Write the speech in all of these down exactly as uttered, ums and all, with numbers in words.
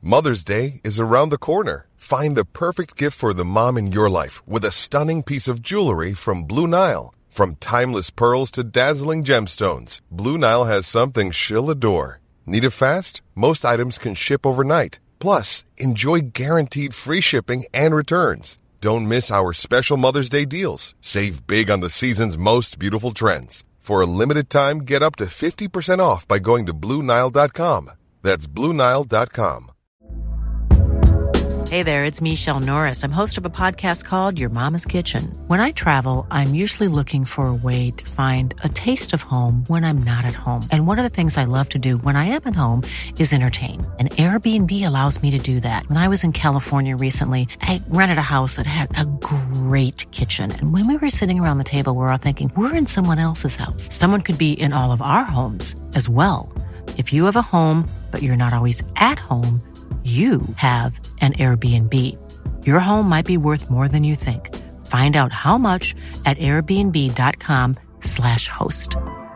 Mother's Day is around the corner. Find the perfect gift for the mom in your life with a stunning piece of jewelry from Blue Nile. From timeless pearls to dazzling gemstones, Blue Nile has something she'll adore. Need it fast? Most items can ship overnight. Plus, enjoy guaranteed free shipping and returns. Don't miss our special Mother's Day deals. Save big on the season's most beautiful trends. For a limited time, get up to fifty percent off by going to Blue Nile dot com. That's Blue Nile dot com. Hey there, it's Michelle Norris. I'm host of a podcast called Your Mama's Kitchen. When I travel, I'm usually looking for a way to find a taste of home when I'm not at home. And one of the things I love to do when I am at home is entertain. And Airbnb allows me to do that. When I was in California recently, I rented a house that had a great kitchen. And when we were sitting around the table, we were all thinking, we're in someone else's house. Someone could be in all of our homes as well. If you have a home, but you're not always at home, you have an Airbnb. Your home might be worth more than you think. Find out how much at airbnb.com slash host.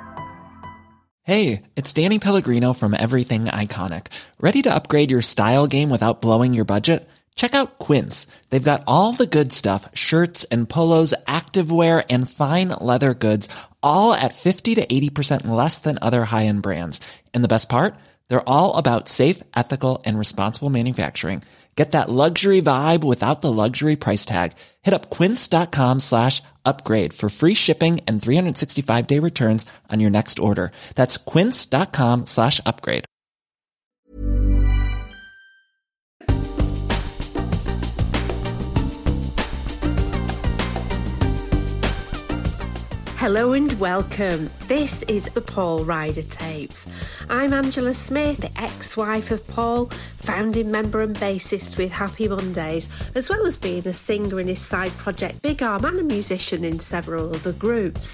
Hey, it's Danny Pellegrino from Everything Iconic. Ready to upgrade your style game without blowing your budget? Check out Quince. They've got all the good stuff, shirts and polos, activewear, and fine leather goods, all at fifty to eighty percent less than other high-end brands. And the best part? They're all about safe, ethical, and responsible manufacturing. Get that luxury vibe without the luxury price tag. Hit up quince.com slash upgrade for free shipping and three sixty-five day returns on your next order. That's quince.com slash upgrade. Hello and welcome. This is the Paul Ryder Tapes. I'm Angela Smith, ex-wife of Paul, founding member and bassist with Happy Mondays, as well as being a singer in his side project Big Arm and a musician in several other groups.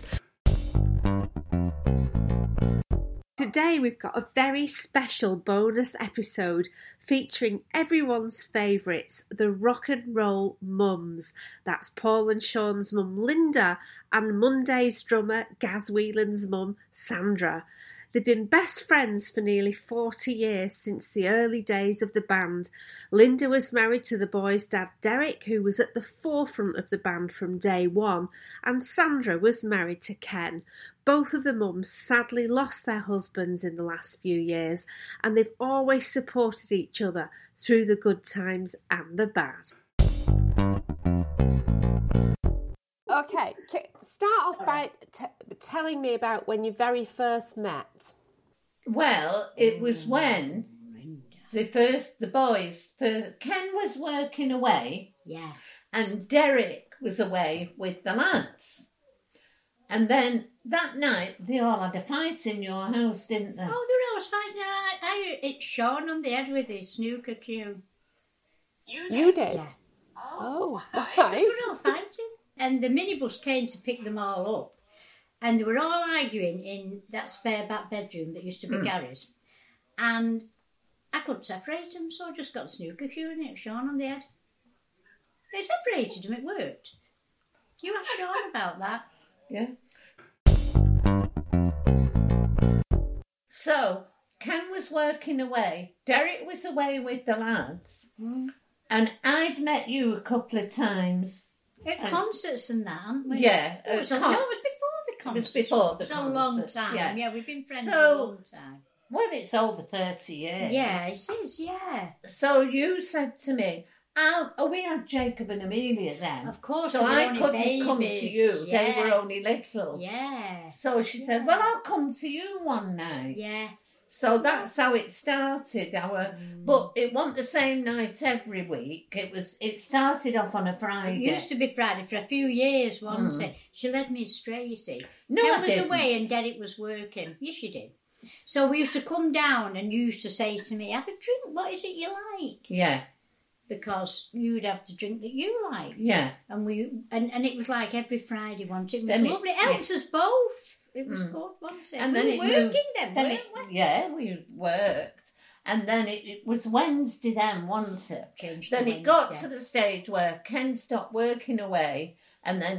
Today we've got a very special bonus episode featuring everyone's favourites, the rock and roll mums. That's Paul and Sean's mum Linda and Monday's drummer Gaz Whelan's mum Sandra. They've been best friends for nearly forty years since the early days of the band. Linda was married to the boys' dad Derek, who was at the forefront of the band from day one, and Sandra was married to Ken. Both of the mums sadly lost their husbands in the last few years, and they've always supported each other through the good times and the bad. Okay, start off by t- telling me about when you very first met. Well, it was when the first, the boys, first, Ken was working away. Yeah. And Derek was away with the lads. And then that night, they all had a fight in your house, didn't they? Oh, they were always fighting. I, I, it's Sean on the head with his snooker cue. You did? You did? Yeah. Oh, why? why? They were all fighting. And the minibus came to pick them all up. And they were all arguing in that spare back bedroom that used to be mm. Gary's. And I couldn't separate them, so I just got the snooker cue in it, Sean on the head. It separated them, it worked. You asked Sean about that. Yeah. So, Ken was working away. Derek was away with the lads. Mm. And I'd met you a couple of times. At and, concerts and that, haven't we? Yeah. It was, a, con- no, it was before the concerts. It was before the concerts. It was a long time. Yeah. yeah, we've been friends so, for a long time. Well, it's over thirty years. Yeah, it is, yeah. So you said to me, oh, oh we had Jacob and Amelia then. Of course. So I couldn't babies. come to you. Yeah. They were only little. Yeah. So she yeah. said, well, I'll come to you one night. Yeah. So that's how it started. Our, mm. But it wasn't the same night every week. It was. It started off on a Friday. It used to be Friday for a few years, wasn't mm. it? She led me astray, you see. No, Ken I was didn't. away and Derek was working. Yes, you did. So we used to come down and you used to say to me, have a drink, what is it you like? Yeah. Because you'd have the drink that you liked. Yeah. And we and, and it was like every Friday, wasn't it? It was then lovely. It, it helped yeah. us both. It was mm. good, wasn't it? And we then were it working moved, then, then weren't it, we? Yeah, we worked. And then it, it was Wednesday then, wasn't it? Changed then to it got Wednesday. to the stage where Ken stopped working away and then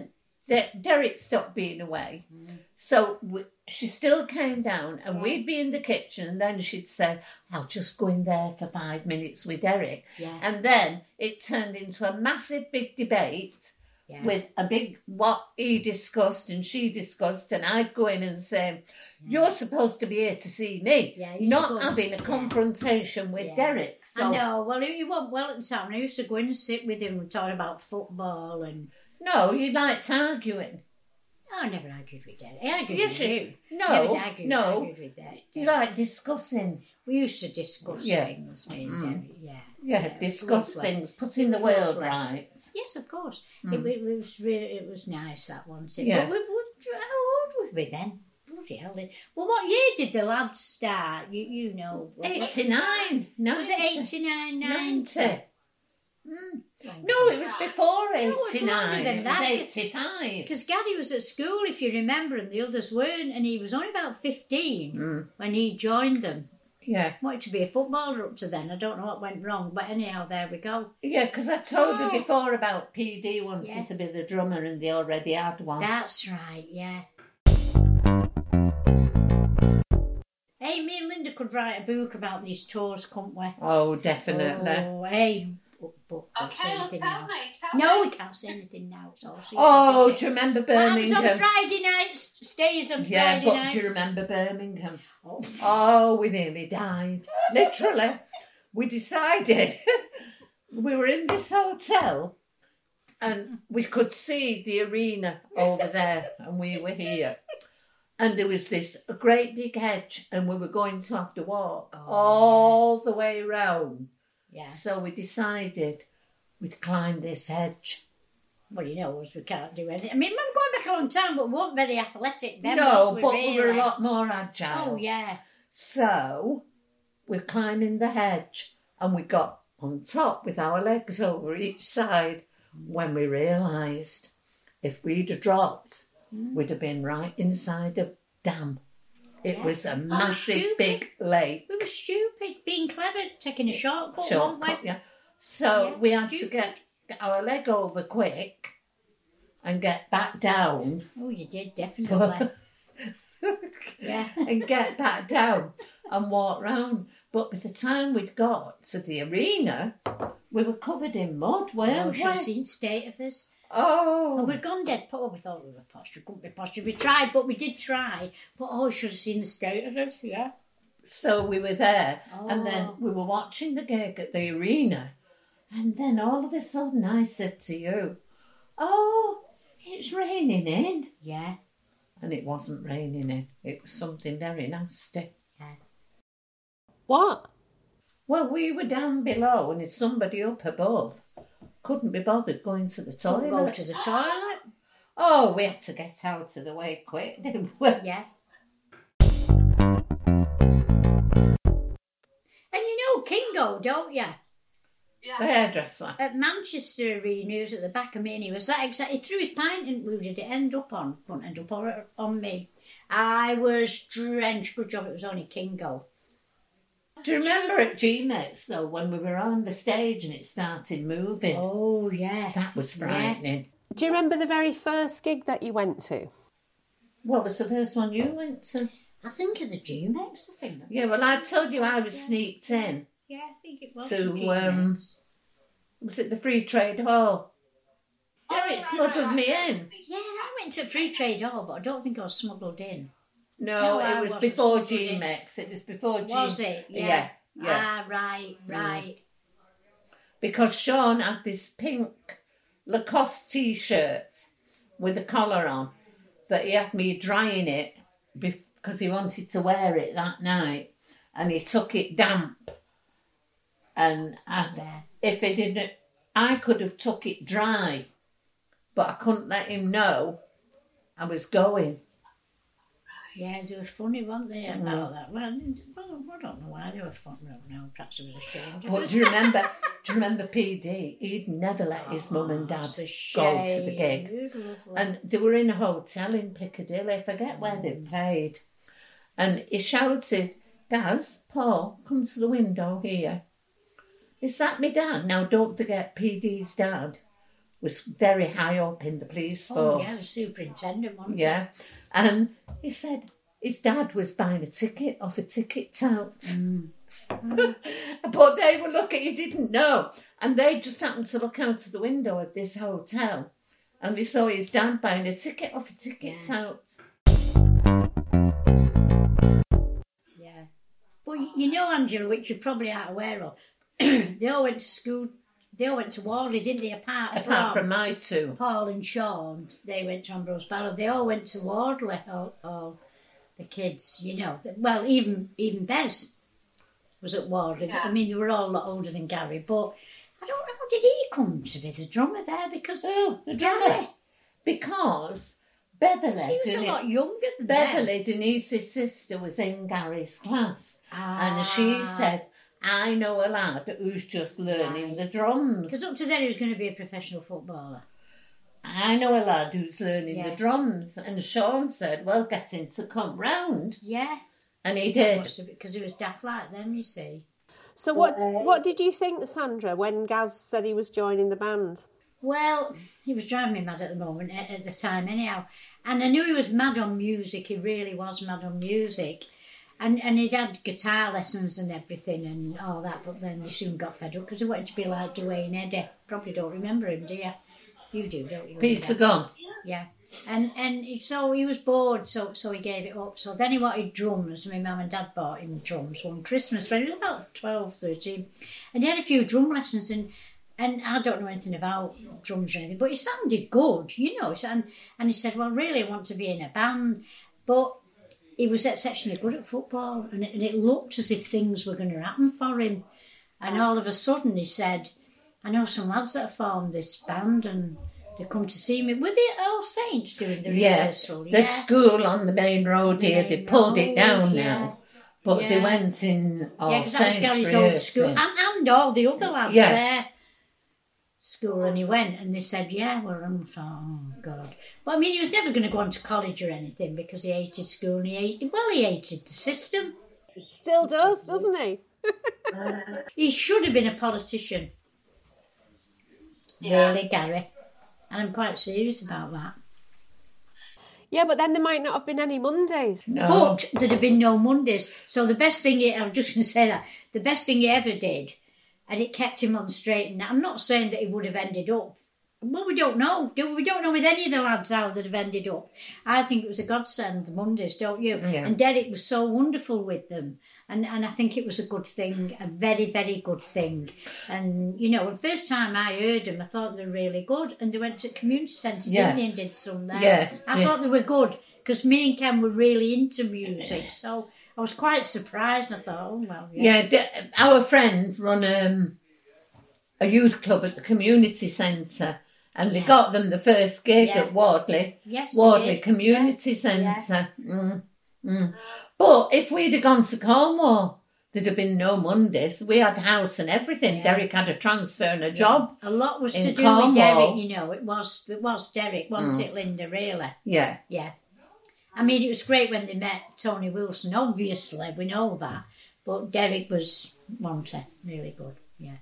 De- Derek stopped being away. Mm. So we, she still came down and yeah. we'd be in the kitchen and then she'd say, I'll just go in there for five minutes with Derek. Yeah. And then it turned into a massive big debate yeah. with a big, what he discussed and she discussed, and I'd go in and say, you're supposed to be here to see me, yeah, not having a confrontation yeah. with yeah. Derek. So, I know, well, he wasn't well at the time. I used to go in and sit with him and talk about football and... No, you liked arguing. Oh, I never argued with Derek. I argued yes, with you. No, never argued, no. argued with Derek. You like discussing. We used to discuss yeah. things, me and mm. Derek, yeah. Yeah, yeah discuss things, putting the world right. Yes, of course. Mm. It, it was really, it was nice, that one. Yeah. But we, we, how old were we then? Bloody hell. Well, what year did the lads start? You you know. eighty-nine. ninety. Was it eighty-nine, ninety? ninety. Mm. No, it was before eighty-nine. No, it was eighty-five. Because Gaddy was at school, if you remember, and the others weren't, and he was only about fifteen mm. when he joined them. Yeah. Wanted to be a footballer up to then. I don't know what went wrong, but anyhow, there we go. Yeah, because I told oh. you before about P D wanting yeah. to be the drummer and they already had one. That's right, yeah. Hey, me and Linda could write a book about these tours, couldn't we? Oh, definitely. Oh, hey. But, but okay, well, tell now. me, tell no, me. we can't say anything now. It's all oh, do you remember Birmingham? What on Friday nights? Stays on yeah, Friday but nights. do you remember Birmingham? Oh, oh we nearly died. Literally. We decided we were in this hotel and we could see the arena over there and we were here. And there was this a great big hedge and we were going to have to walk oh, all yeah. the way round. Yeah. So we decided we'd climb this hedge. Well, you know, as we can't do anything. I mean, I'm going back a long time, but we weren't very athletic then. No, we but really? we were a lot more agile. Oh, yeah. So we're climbing the hedge and we got on top with our legs over each side when we realised if we'd have dropped, mm. we'd have been right inside a dam. It yeah. was a massive, oh, big lake. We were stupid, being clever, taking a shortcut. Shortcut, yeah. So yeah, we had stupid. to get, get our leg over quick and get back down. Oh, you did, definitely. yeah. And get back down and walk round. But by the time we'd got to the arena, we were covered in mud, weren't oh, we? should have seen state of us. Oh. And we'd gone dead poor. We thought we were posh. We couldn't be posh. We tried, but we did try. But oh, should have seen the state of us, yeah. So we were there, oh. and then we were watching the gig at the arena, and then all of a sudden I said to you, oh, it's raining in. Yeah. And it wasn't raining in. It was something very nasty. Yeah. What? Well, we were down below and it's somebody up above. Couldn't be bothered going to the toilet. Couldn't go to the toilet? Oh, we had to get out of the way quick, didn't we? Yeah. And you know Kingo, don't you? Yeah. The hairdresser. At Manchester Arena, he was at the back of me and he was that exact. He threw his pint in. Who did it end up on? Wouldn't end up on, on me. I was drenched. Good job it was only Kingo. Do you remember at G-Mex, though, when we were on the stage and it started moving? Oh, yeah. That was frightening. Yeah. Do you remember the very first gig that you went to? What was the first one you went to? I think at the G-Mex, I think. Yeah, well, I told you I was yeah. sneaked in. Yeah, I think it was to, um, was it the Free Trade Hall? Yeah, it smuggled me in. Yeah, I went to Free Trade Hall, but I don't think I was smuggled in. No, no it was before G-Mex. It was before G. Was it? Yeah. Yeah. yeah. Ah, right, right. Mm. Because Sean had this pink Lacoste T-shirt with a collar on that he had me drying it because he wanted to wear it that night, and he took it damp. And I, if he didn't, I could have took it dry, but I couldn't let him know I was going. Yeah, they were funny, weren't they, about mm. that? Well, I don't know why they were funny. No, perhaps it was ashamed. But do you remember, do you remember P D? He'd never let his oh, mum and dad go to the gig. And they were in a hotel in Piccadilly, I forget where they played. And he shouted, Daz, Paul, come to the window here. Is that me dad? Now, don't forget P D's dad was very high up in the police force. Oh, yeah, the superintendent, wasn't Yeah. And he said his dad was buying a ticket off a ticket tout. Mm. But they were looking, he didn't know. And they just happened to look out of the window of this hotel. And we saw his dad buying a ticket off a ticket Yeah. tout. Yeah. But you- you know, Angela, which you probably aren't aware of, they all went to school, they all went to Wardley, didn't they? Apart, Apart from my two. Paul and Sean, they went to Ambrose Barrow. They all went to Wardley, all, all the kids, you know. Well, even even Bez was at Wardley. Yeah. I mean, they were all a lot older than Gary, but I don't know, did he come to be the drummer there? Because Oh, the Gary, drummer. Because Beverly, he was a Deni- lot younger than them. Beverly, Denise's sister, was in Gary's class. Ah. And she said, I know a lad who's just learning Right. the drums. Because up to then he was going to be a professional footballer. I know a lad who's learning Yeah. the drums. And Sean said, well, get him to come round. Yeah. And he did. Because he was daft like them, you see. So what what did you think, Sandra, when Gaz said he was joining the band? Well, he was driving me mad at the moment, at, at the time anyhow. And I knew he was mad on music, he really was mad on music. And and he'd had guitar lessons and everything and all that, but then he soon got fed up because he wanted to be like Dwayne Eddy. Probably don't remember him, do you? You do, don't you? Peter Linda? Gunn. Yeah. And and he- so he was bored, so so he gave it up. So then he wanted drums. My mum and dad bought him drums one Christmas when he was about twelve, thirteen. And he had a few drum lessons, and and I don't know anything about drums or anything, but he sounded good, you know. And, and he said, well, really, I want to be in a band. But he was exceptionally good at football, and it, and it looked as if things were going to happen for him. And all of a sudden he said, I know some lads that have formed this band, and they come to see me. Were they All Saints doing the Yeah. rehearsal? The school on the main road here, they Main pulled it road, down yeah. now. But they Yeah. went in All Yeah, because that was Saints Gary's old school. rehearsing. And, and all the other lads Yeah. there. School, and he went, and they said, yeah, well, I'm thought, oh, God. But, I mean, he was never going to go on to college or anything because he hated school, and he hated, well, he hated the system. Still does, doesn't he? He should have been a politician. Yeah. Really, Gary. And I'm quite serious about that. Yeah, but then there might not have been any Mondays. No. But there'd have been no Mondays. So the best thing, he, I'm just going to say that, the best thing he ever did, and it kept him on the straight and narrow. I'm not saying that he would have ended up. Well, we don't know. Do- We don't know with any of the lads how they'd have ended up. I think it was a godsend, the Mondays, don't you? Yeah. And Derek was so wonderful with them. And and I think it was a good thing, a very, very good thing. And, you know, the first time I heard them, I thought they were really good. And they went to community centre, Yeah. didn't they, and did some there. Yes, I yeah. thought they were good, because me and Ken were really into music. So I was quite surprised. I thought, oh, well, yeah. Yeah, the, our friend run um, a youth club at the community centre, and they Yeah. got them the first gig Yeah. at Wardley, Yes, they Wardley did. Community Yeah. Centre. Mm, mm. But if we'd have gone to Cornwall, there'd have been no Mondays. We had a house and everything. Yeah. Derek had a transfer and a job. A lot was to in do Cornwall. with Derek, you know. It was, it was Derek, wasn't Mm. it, Linda, really? Yeah. Yeah. I mean, it was great when they met Tony Wilson, obviously, we know that. But Derek was, wasn't he? Really good, yeah.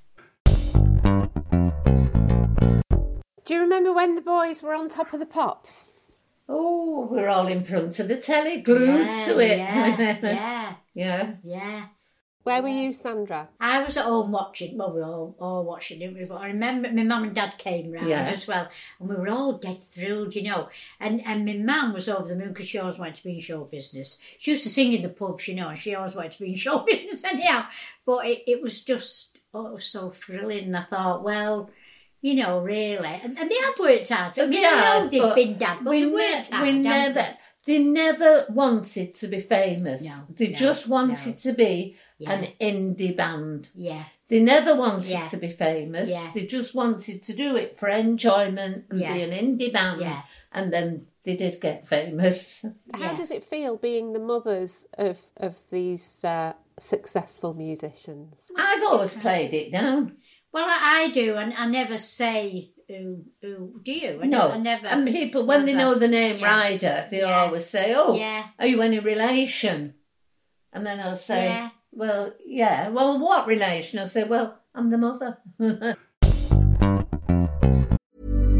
Do you remember when the boys were on Top of the Pops? Oh, we're all in front of the telly, glued yeah, to it. Yeah, yeah, Yeah. yeah. Where were you, Sandra? I was at home watching, well, we were all, all watching it, but I remember my mum and dad came round Yeah. as well, and we were all dead thrilled, you know. And and my mum was over the moon because she always wanted to be in show business. She used to sing in the pubs, you know, and she always wanted to be in show business anyhow. But it, it was just, oh, it was so thrilling. And I thought, well, you know, really. And, and they have worked hard. I mean, They I know have, they've but been damned, but we, they ne- worked hard. we haven't never, they? they never wanted to be famous. No, they no, just wanted no. to be Yeah. an indie band. Yeah, They never wanted Yeah. to be famous. Yeah. They just wanted to do it for enjoyment and Yeah. be an indie band. Yeah. And then they did get famous. How Yeah. does it feel being the mothers of, of these uh, successful musicians? I've always played it down. well, I, I do, and I never say who, who do you? I No, never, I never. and people, when they never- know the name Yeah. Ryder, they Yeah. always say, oh, Yeah. are you any relation? And then I'll say, Yeah. well, yeah. Well, what relation? I'll say, well, I'm the mother.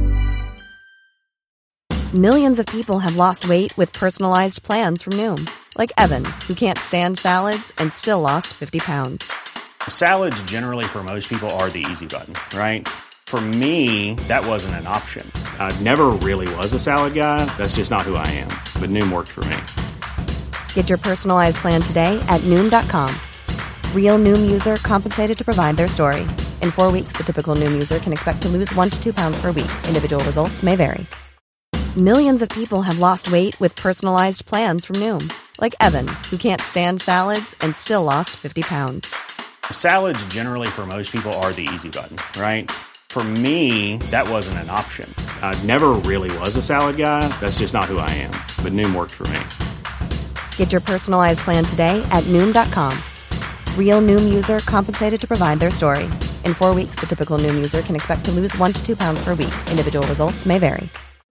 Millions of people have lost weight with personalized plans from Noom. Like Evan, who can't stand salads and still lost fifty pounds. Salads generally for most people are the easy button, right? For me, that wasn't an option. I never really was a salad guy. That's just not who I am. But Noom worked for me. Get your personalized plan today at Noom dot com. Real Noom user compensated to provide their story. In four weeks, the typical Noom user can expect to lose one to two pounds per week. Individual results may vary. Millions of people have lost weight with personalized plans from Noom. Like Evan, who can't stand salads and still lost fifty pounds. Salads generally for most people are the easy button, right? For me, that wasn't an option. I never really was a salad guy. That's just not who I am. But Noom worked for me. Get your personalized plan today at Noom dot com. Real Noom user compensated to provide their story. In four weeks, the typical Noom user can expect to lose one to two pounds per week. Individual results may vary.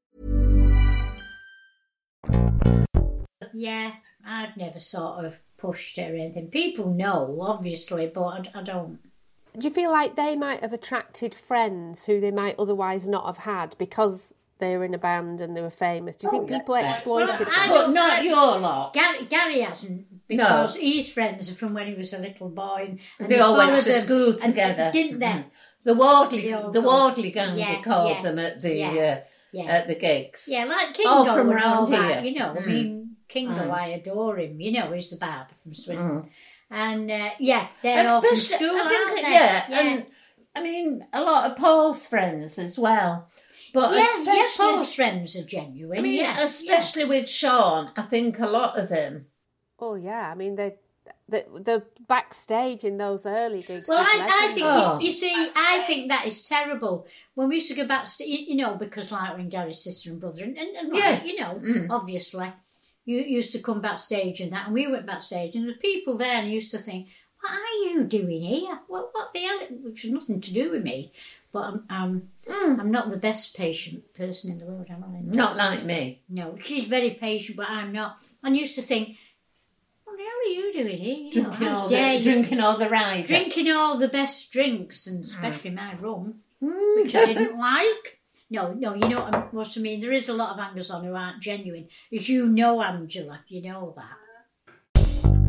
Yeah, I've never sort of pushed it or anything. People know, obviously, but I, I don't. Do you feel like they might have attracted friends who they might otherwise not have had because they were in a band and they were famous? Do you think Oh, people yeah. exploited Well, them? I But don't- not your lot. Gary, Gary hasn't, because his friends are from when he was a little boy. And, and They all went followed to them, school and- together. didn't they? Mhm. The Wardley, They all the go. Wardley gang, Yeah, they called yeah, them at the yeah, uh, yeah. at the gigs. Yeah, like Kingo All from and all around that, here. you know. I Mm. mean, Kingo, Mm. I adore him. You know, he's the barber from Swindon. Mm. And, uh, yeah, they're all from Especially, school, I think, aren't they? yeah, yeah. and I mean a lot of Paul's friends as well. But yeah, especially, yeah, Paul's friends are genuine. I mean, yeah, especially with Sean, I think a lot of them. Oh, yeah. I mean, they the the backstage in those early gigs. Well, was I, I think, legendary. Oh. you, you see, I think that is terrible. When we used to go backstage, you, you know, because like when Gary's sister and brother, and, and, and like, Yeah. you know, Mm. obviously, you used to come backstage and that, and we went backstage, and the people there and used to think, what are you doing here? What, what the hell? Which has nothing to do with me. But I'm, I'm, Mm. I'm not the best patient person in the world, am I? Not like me. No, she's very patient, but I'm not. And used to think, what the hell are you doing here? You know, Drinking how all dare the you? drinking all the rider. Drinking all the best drinks, and especially my rum, Mm. which I didn't like. No, no, you know what I, what I mean? There is a lot of hangers on who aren't genuine. As you know, Angela, you know that.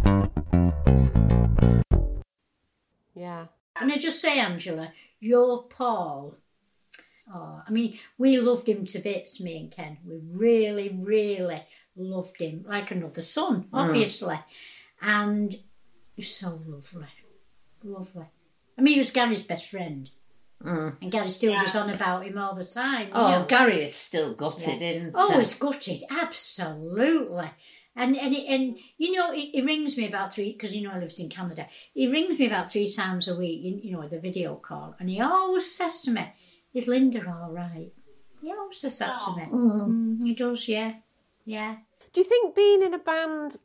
Yeah. And I just say, Angela, your Paul. Oh, I mean, we loved him to bits, me and Ken. We really, really loved him. Like another son, obviously. And he was so lovely. Lovely. I mean, he was Gary's best friend. Mm. And Gary still goes on about him all the time. you Oh, know. Gary is still gutted, Yeah. isn't Oh, he? he's gutted, absolutely. And and it, and you know, he, he rings me about three, because you know he lives in Canada. He rings me about three times a week, you, you know, with a video call, and he always says to me, "Is Linda all right?" He always says that to me. Mm, he does, yeah, yeah. Do you think being in a band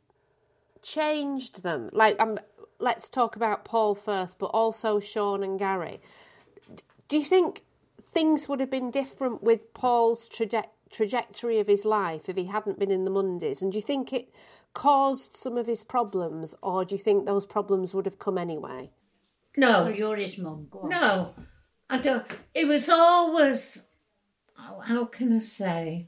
changed them? Like, um, let's talk about Paul first, but also Sean and Gary. Do you think things would have been different with Paul's traje- trajectory of his life if he hadn't been in the Mondays? And do you think it caused some of his problems, or do you think those problems would have come anyway? No, Well, you're his mum. Go on. no, I don't. It was always, oh, how can I say?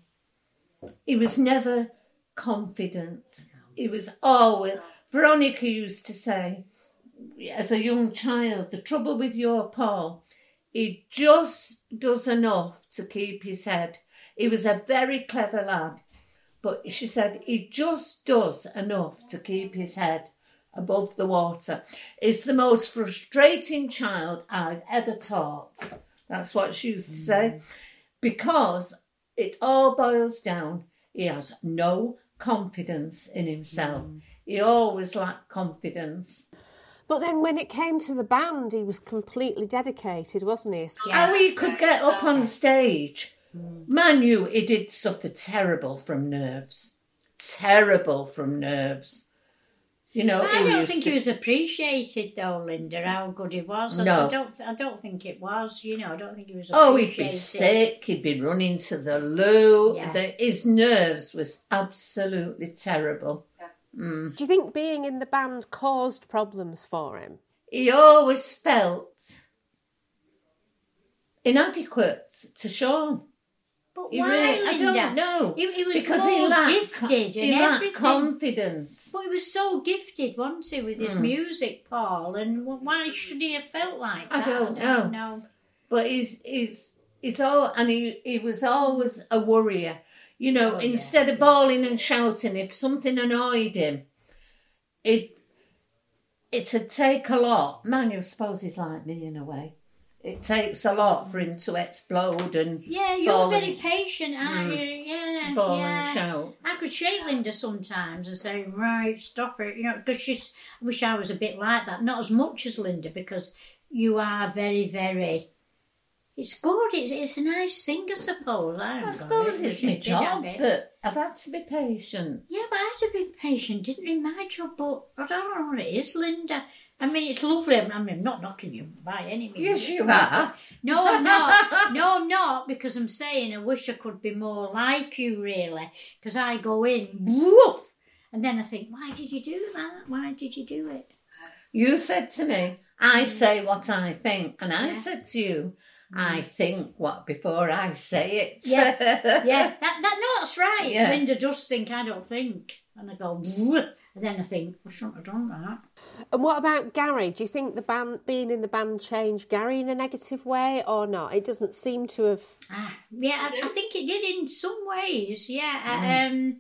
He was never confident. He was always, Veronica used to say, as a young child, the trouble with your Paul, he just does enough to keep his head. He was a very clever lad, but she said he just does enough to keep his head above the water. Is the most frustrating child I've ever taught. That's what she used to say. Because it all boils down, he has no confidence in himself. Mm. He always lacked confidence. But then when it came to the band, he was completely dedicated, wasn't he? Yeah. How he could get up on stage. Mm. Man knew he did suffer terrible from nerves. Terrible from nerves. You know, I don't think to... he was appreciated though, Linda, how good he was. I, no. I don't I don't think it was, you know, I don't think he was appreciated. Oh, he'd be sick, he'd be running to the loo. Yeah. The, his nerves was absolutely terrible. Mm. Do you think being in the band caused problems for him? He always felt inadequate to Sean. But He why, really, I Linda? don't know. He, he was because more he lacked, gifted and he lacked everything. confidence. But he was so gifted, wasn't he, with his Mm. music, Paul? And why should he have felt like I that? don't I don't know. know. But he's he's he's all, and he he was always a worrier. You know, Oh, yeah. instead of bawling and shouting, if something annoyed him, it it'd take a lot. Man, I suppose he's like me in a way. It takes a lot for him to explode and Yeah, you're bawl very and, patient, aren't Mm. you? Yeah, bawl yeah. and shout. I could shake Linda sometimes and say, right, stop it, you know, because she's, I wish I was a bit like that. Not as much as Linda, because you are very, very, it's good, it's, it's a nice thing, I suppose. I, I don't suppose know, it's we my should did have job, it. but I've had to be patient. Yeah, but I had to be patient, didn't it, my job? But I don't know what it is, Linda. I mean, it's lovely. I mean, I'm not knocking you by any means. Yes, you are. No, I'm not. No, I'm not, because I'm saying I wish I could be more like you, really. Because I go in, woof, and then I think, why did you do that? Why did you do it? You said to me, I say what I think. And I Yeah. said to you, I think what before I say it. Yeah, yeah. That, that, no, that's right. Yeah. Linda does think I don't think. And I go, woof, and then I think, I shouldn't have done that. And what about Gary? Do you think the band, being in the band, changed Gary in a negative way or not? It doesn't seem to have. Ah, yeah, I, I think it did in some ways. Yeah, I, um,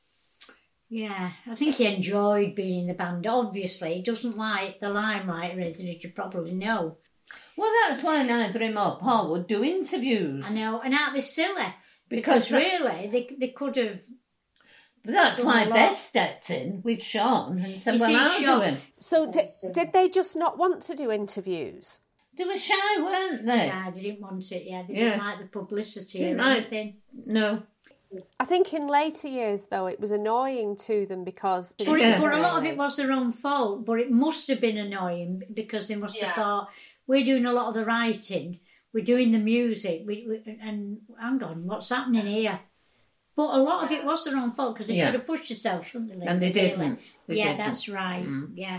yeah. I think he enjoyed being in the band. Obviously, he doesn't like the limelight or anything, as you probably know. Well, that's why neither him or Paul would do interviews. I know, and aren't they silly? Because Because really, they they could have. But that's done why a lot. Beth stepped in with Sean and said, You well, see, I'll Sean- do him. So did, did they just not want to do interviews? They were shy, weren't they? Yeah, they didn't want it. Yeah, they Yeah. didn't like the publicity Didn't or like- anything. No. I think in later years, though, it was annoying to them because... But, Yeah. it, but a lot of it was their own fault, but it must have been annoying because they must have thought, we're doing a lot of the writing, we're doing the music, we, we, and hang on, what's happening here? But a lot of it was their own fault because they Yeah. should have pushed themselves, shouldn't they? Linda, And they really? didn't. They yeah, didn't. that's right. Mm. Yeah.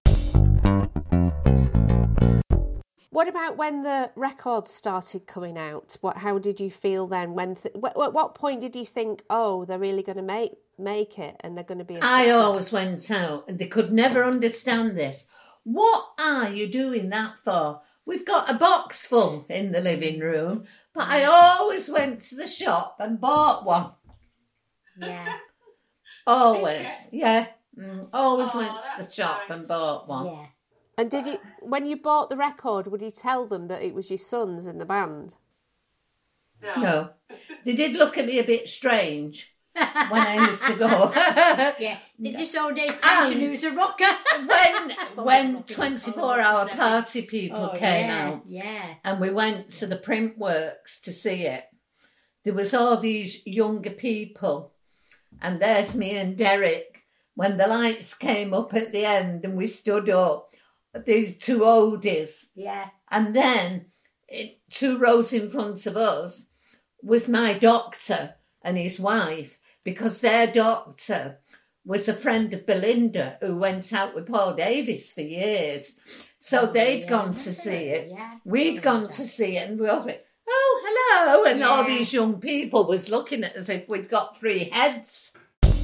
What about when the records started coming out? What? How did you feel then? When? Th- what, what what point did you think, oh, they're really going to make make it and they're going to be? A I success? always went out and they could never understand this. What are you doing that for? We've got a box full in the living room, but I always went to the shop and bought one. Yeah. Always. Yeah. Mm, always went to the shop and bought one. Yeah. And did you, when you bought the record, would you tell them that it was your sons in the band? No. They did look at me a bit strange when I used to go. Yeah. Did this all day And- fashion who's a rocker? when when twenty-four hour party people Oh, came yeah, out Yeah. and we went to the print works to see it, there was all these younger people, and there's me and Derek when the lights came up at the end and we stood up, these two oldies, Yeah. and then it, two rows in front of us was my doctor and his wife, because their doctor was a friend of Belinda who went out with Paul Davis for years. So Oh, they'd yeah. gone to see it. Yeah. We'd gone to see it and we all went, oh, hello. And all Yeah. these young people was looking at us as if we'd got three heads.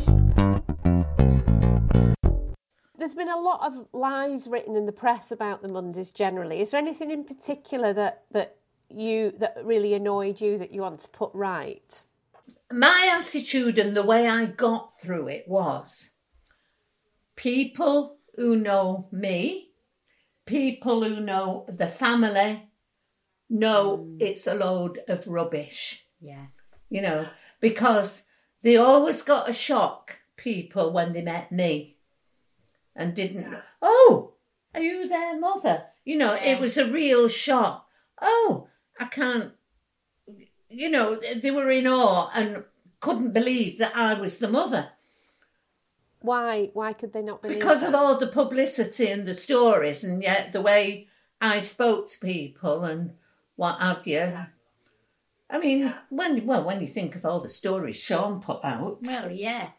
There's been a lot of lies written in the press about the Mondays generally. Is there anything in particular that, that you that really annoyed you that you want to put right? My attitude and the way I got through it was people who know me, people who know the family, know Mm. it's a load of rubbish, Yeah. you know, because they always got a shock, people, when they met me and didn't, oh, are you their mother? You know, Yeah. it was a real shock. Oh, I can't, you know, they were in awe and couldn't believe that I was the mother. Why? Why could they not believe Because that? of all the publicity and the stories, and yet the way I spoke to people and what have you. I mean, when well, when you think of all the stories Sean put out. Well, yeah.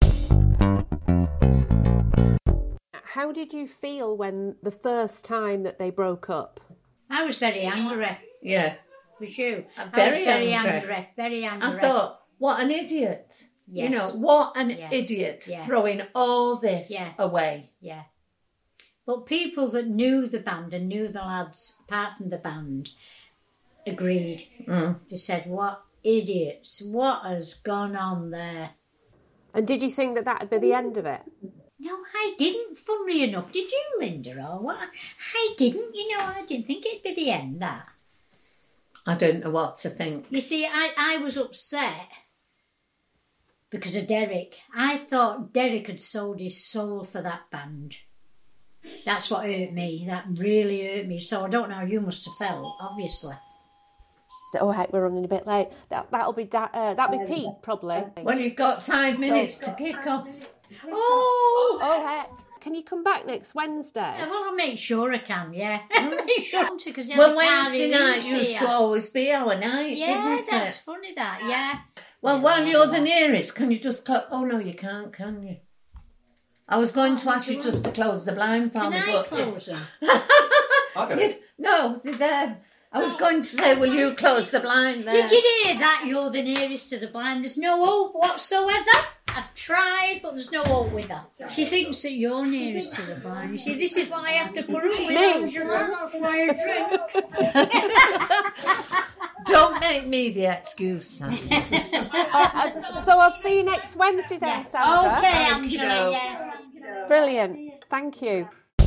How did you feel when the first time that they broke up? I was very angry. Yeah. was you. I'm I very was very angry. angry. Very angry. I thought, what an idiot. Yes. You know, what an Yeah. idiot Yeah. throwing all this Yeah. away. Yeah. But people that knew the band and knew the lads, apart from the band, agreed. Mm. They said, what idiots, what has gone on there? And did you think that that would be the end of it? No, I didn't, funnily enough. Did you, Linda, or what? I didn't, you know, I didn't think it'd be the end, that. I don't know what to think. You see, I, I was upset because of Derek. I thought Derek had sold his soul for that band. That's what hurt me. That really hurt me. So I don't know how you must have felt, obviously. Oh, heck, we're running a bit late. That, that'll be da- uh, that'll be Pete, probably. Well, you've got five minutes to kick off. Oh! Oh, heck. Can you come back next Wednesday? Yeah, well, I'll make sure I can, yeah. make sure because Well, Wednesday night used to always be our night, Yeah, didn't that's it? funny, that, yeah. Well, while you're the nearest, can you just close... Oh, no, you can't, can you? I was going to ask you just to close the blind for Can me, I but... close them? I got You- it. No, they're there. I was going to say, will you close the blind there? Did you hear that? You're the nearest to the blind. There's no hope whatsoever. I've tried, but there's no hope with her. She thinks that you're nearest to the blind. You see, this is what I have to put up with. Me? That's why I drink. Don't make me the excuse, Sam. Uh, so I'll see you next Wednesday then, Sandra. Okay, Angela, yeah. Brilliant. Thank you.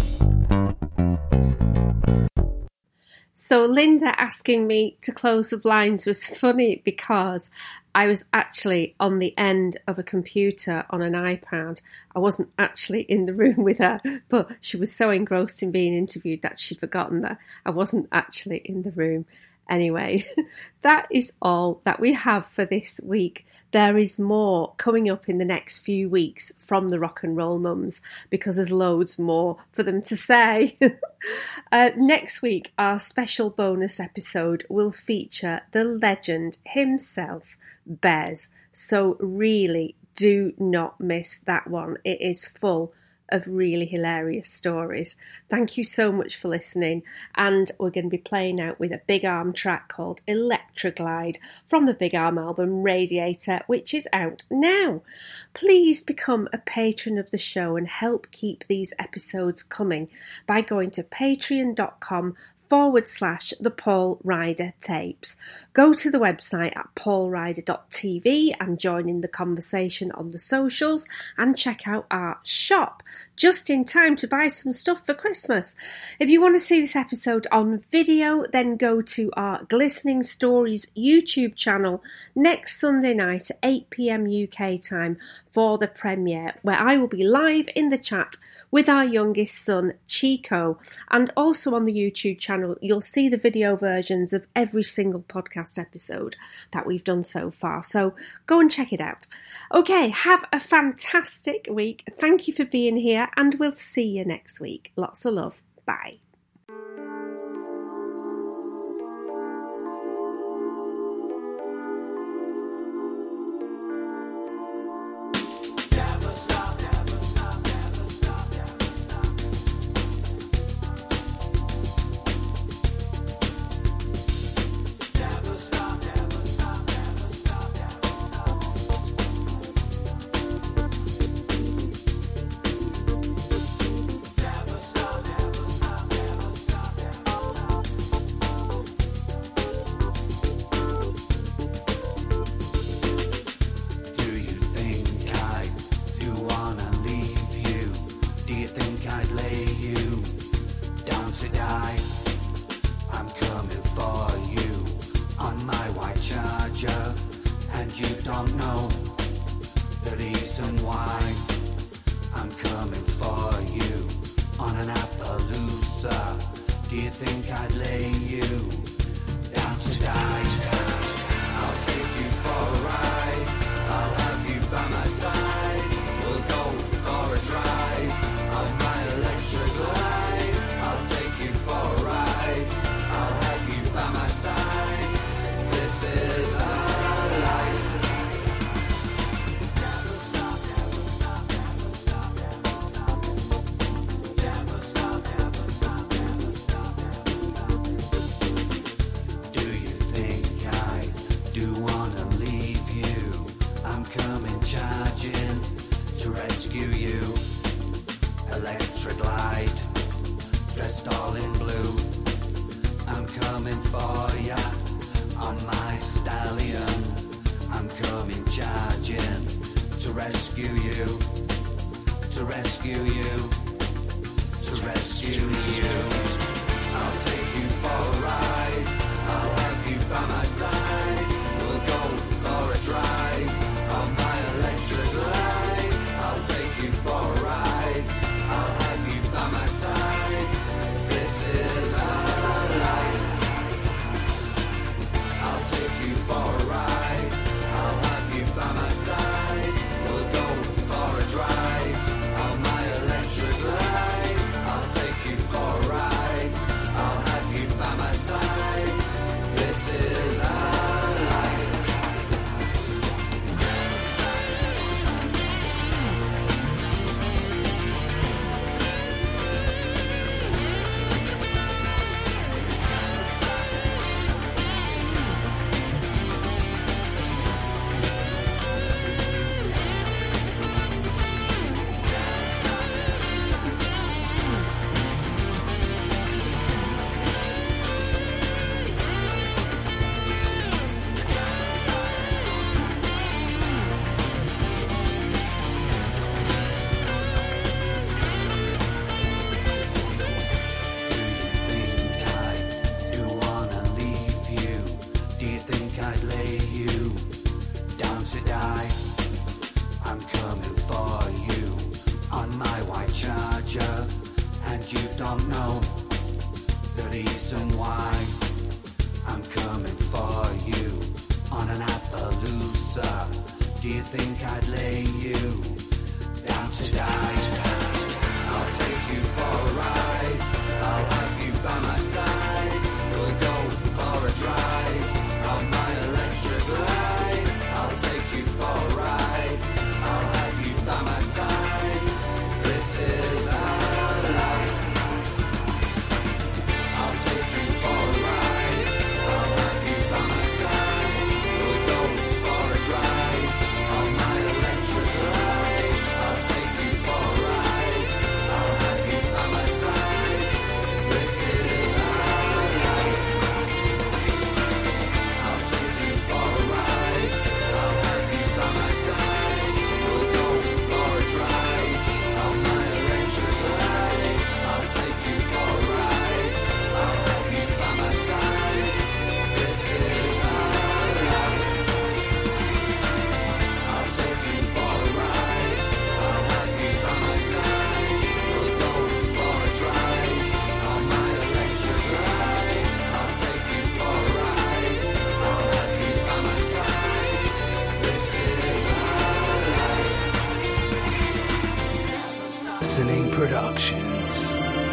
So Linda asking me to close the blinds was funny because I was actually on the end of a computer on an iPad. I wasn't actually in the room with her, but she was so engrossed in being interviewed that she'd forgotten that I wasn't actually in the room. Anyway, that is all that we have for this week. There is more coming up in the next few weeks from the Rock and Roll Mums because there's loads more for them to say. uh, next week, our special bonus episode will feature the legend himself, Bez. So really do not miss that one. It is full of really hilarious stories. Thank you so much for listening, and we're going to be playing out with a Big Arm track called Electroglide from the Big Arm album Radiator, which is out now. Please become a patron of the show and help keep these episodes coming by going to patreon.com forward slash the Paul Ryder tapes. Go to the website at paul ryder dot t v and join in the conversation on the socials and check out our shop just in time to buy some stuff for Christmas. If you want to see this episode on video, then go to our Glistening Stories YouTube channel next Sunday night at eight p.m. U K time for the premiere, where I will be live in the chat with our youngest son, Chico. And also on the YouTube channel, you'll see the video versions of every single podcast episode that we've done so far. So go and check it out. Okay, have a fantastic week. Thank you for being here, and we'll see you next week. Lots of love. Bye. rescue you, to rescue you, to rescue you. I'll take you for a ride, I'll have you by my side. We'll go for a drive on my electric glide. I'll take you for a ride, I'll have you by my side. This is our life. I'll take you for a ride, I'll have you by my side. We'll go for a drive on my electric glide. I'll take you for a ride, I'll have you by my side. This is our life. Do you think I'd lay you down to die? I'll take you for a ride, I'll have you by my side. We'll go for a drive on my electric glide. I'll take you for a ride, I'll have you by my side. This is our life. I'll take you for a ride, I'll have you by my side. We'll go for a drive on my electric glide. I'll take you for a ride, I'll have you by my side. This is our life. I'll take you for a ride, I'll have you by my side. We'll go for a drive on my electric glide. I'll take you for a ride, I'll have you by my side. This is our life. I'll take you for a ride, I'll have you by my side. We'll go for a drive on my electric glide. I'll take you for a ride, I'll have you by my side. This is our life. Listening Productions.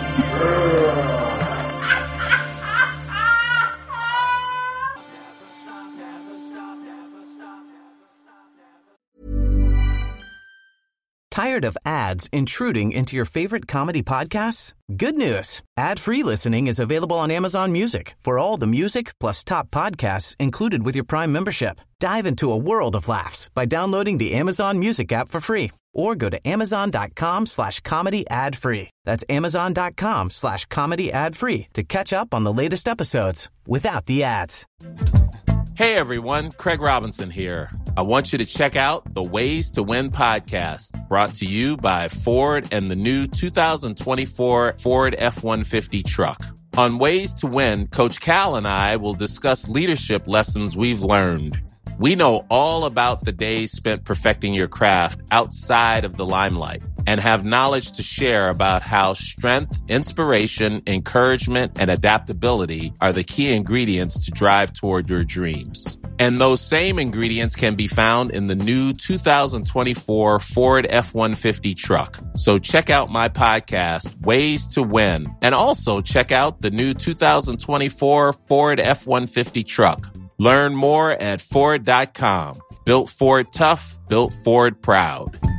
Tired of ads intruding into your favorite comedy podcasts? Good news. Ad-free listening is available on Amazon Music for all the music plus top podcasts included with your Prime membership. Dive into a world of laughs by downloading the Amazon Music app for free or go to amazon.com slash comedy ad free. That's amazon.com slash comedy ad free to catch up on the latest episodes without the ads. Hey everyone, Craig Robinson here. I want you to check out the Ways to Win podcast, brought to you by Ford and the new two thousand twenty-four Ford F one fifty truck. On Ways to Win, Coach Cal and I will discuss leadership lessons we've learned. We know all about the days spent perfecting your craft outside of the limelight and have knowledge to share about how strength, inspiration, encouragement, and adaptability are the key ingredients to drive toward your dreams. And those same ingredients can be found in the new two thousand twenty-four Ford F one fifty truck. So check out my podcast, Ways to Win, and also check out the new two thousand twenty-four Ford F one fifty truck. Learn more at Ford dot com. Built Ford tough, built Ford proud.